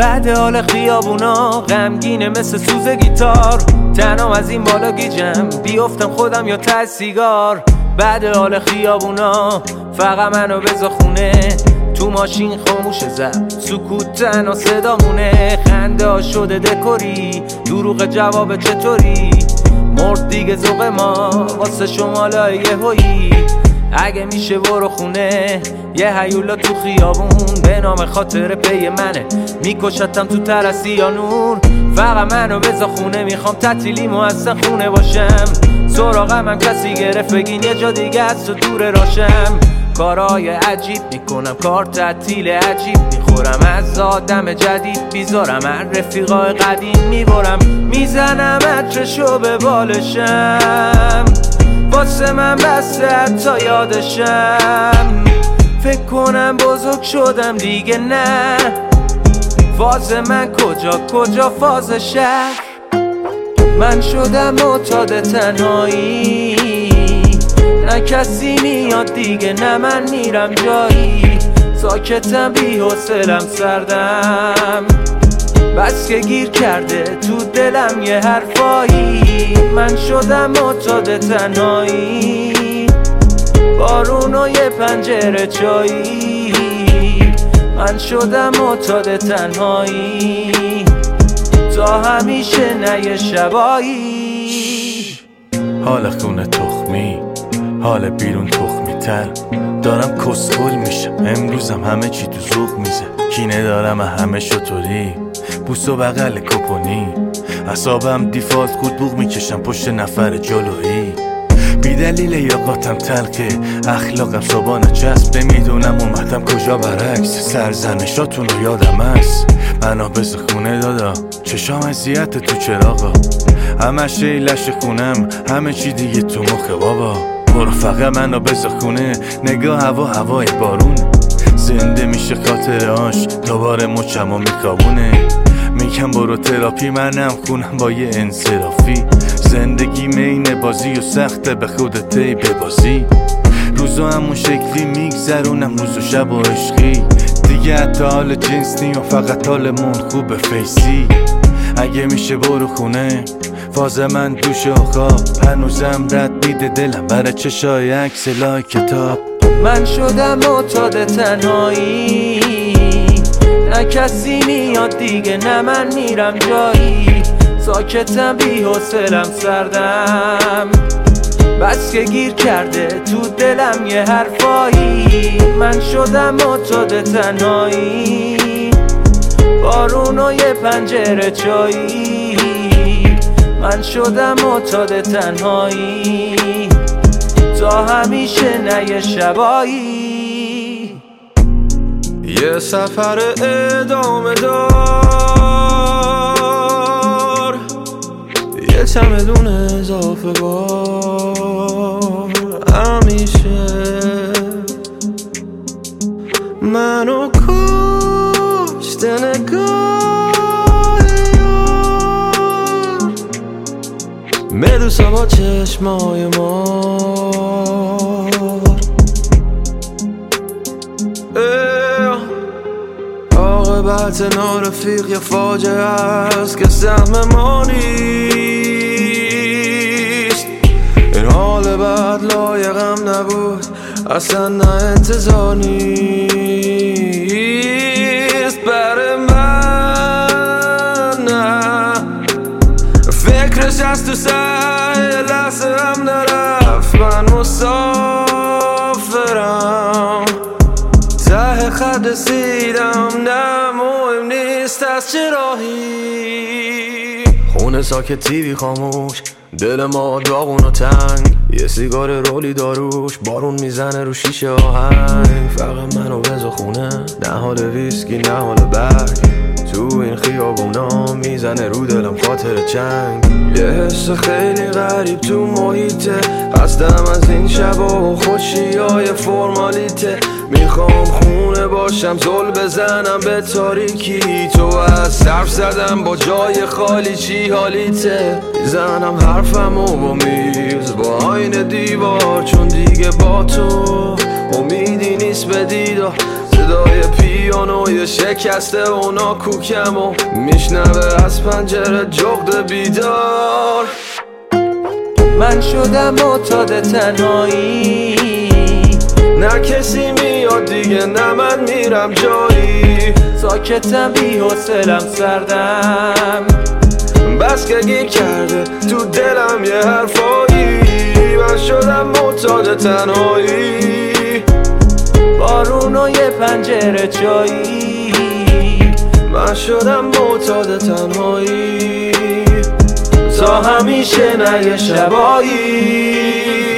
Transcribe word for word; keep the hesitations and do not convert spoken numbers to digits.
بعد حال خیابونا غمگینه مثل سوز گیتار، تنم از این بالا گیجم بیفتم خودم یا ته سیگار. بعد حال خیابونا فقط منو بذار خونه، تو ماشین خاموش زد سکوت تنها صدامونه. خنده ها شده دکوری، دروغ جواب چطوری، مرد دیگه ذوق ما واسه شمالای یهویی. اگه میشه برو خونه، یه هیولا تو خیابون به نام خاطر پی منه، میکشتم تو ترسی یا نور. فقط منو بذار خونه، میخوام تعطیلیمو اصلا خونه باشم. سراغم هم کسی گرفت بگین یه جا دیگه از تو دور راشم. کارهای عجیب میکنم، کار تعطیل عجیب میخورم، از آدم جدید بیزارم، هر رفیقای قدیم میبرم، میزنم عطرشو به بالشم، واسه من بسته حتی یادشم. فکر کنم بزرگ شدم دیگه، نه فاز من کجا کجا فاز شهر. من شدم معتاد تنهایی، نه کسی میاد دیگه، نه من میرم جایی. ساکتم بی حوصلم سردم، بس که گیر کرده تو دلم یه حرفایی. من شدم معتاد تنهایی، بارون و یه پنجره چایی. من شدم معتاد تنهایی، تا همیشه نه یه شبایی. حال خونه تخمی، حال بیرون تخمی تر، دارم کسخل میشم امروزم، همه چی تو ذوق میزه. کینه دارم همه شطوری، بوس و بغل کپونی، اعصابم دیفالت خود بوق میکشم پشت نفر جلویی. بی دلیل یاقاتم تلقه، اخلاقم صبانه چسب، نمیدونم اومدم کجا برعکس. سرزنشاتون رو یادم هست، منو بز خونه دادا، چشام اذیت تو چراغا، همش ایلش خونم، همه چی دیگه تو مخه بابا. برو فقط منو بز خونه، نگاه هوا هوای بارون، زنده میشه خاطرهاش، دوباره مچم و میکابونه. میگم برو تراپی، منم خونم با یه انصرافی. زندگی مین بازی و سخته، به خودت ای ببازی. روزو همون شکلی میگذرونم، روز و شب و عشقی، دیگه حتی حال جنس نیم، فقط حالمون خوبه فیسی. اگه میشه برو خونه، فاز من دوش و خواب، هنوزم رد میده دلم برای چشای عکس لای کتاب. من شدم معتاد تنهایی، نه کسی میاد دیگه، نه من میرم جایی. ساکتم بی حوصلم سردم، بس که گیر کرده تو دلم یه حرفایی. من شدم معتاد تنهایی، بارون و یه پنجره چایی. من شدم معتاد تنهایی، تا همیشه نه یه شبایی. یه سفر ادامه دار، یه چمدون اضافه بار، همیشه منو کشته نگاه یار، مدوسا با چشمای مار. عاقبت نارفیق یه فاجعه است که سهم ما نیست. این حال بعد لایقم نبود، اصلا نه انتظار نیست برای من. نه فکرش از تو سر لحظه هم نرفت، من مسافرم ته خط رسیدم، نه مهم نیست از چه راهی. خونه ساکت، تیوی خاموش، دل ما داغون و تنگ، یه سیگار رولی داروش، بارون میزنه رو شیشه آهنگ. فقط منو بذار خونه، نه حال ویسکی نه حال برگ، تو این خیابونا میزنه رو دلم خاطر چنگ. یه حس خیلی غریب تو محیطه، خستم از این شبا و خوشی های فرمالیته. میخوام خونه باشم، زل بزنم به تاریکی، تو از صرف زدم با جای خالی، چی حالیته؟ میزنم حرفم و با میز با آینه دیوار، چون دیگه با تو امیدی نیست به دیدار. صدای پیانو پیانوی شکسته اونا کوکم و میشنوه از پنجره جغد بیدار. من شدم معتاد تنهایی، نه کسی میاد دیگه نه من میرم جایی. ساکتم بی حوصله‌ام سردم، بس که گیر کرده تو دلم یه حرفایی. من شدم معتاد تنهایی، بارون و یه پنجره چایی. من شدم معتاد تنهایی تا همیشه نه یه شبایی.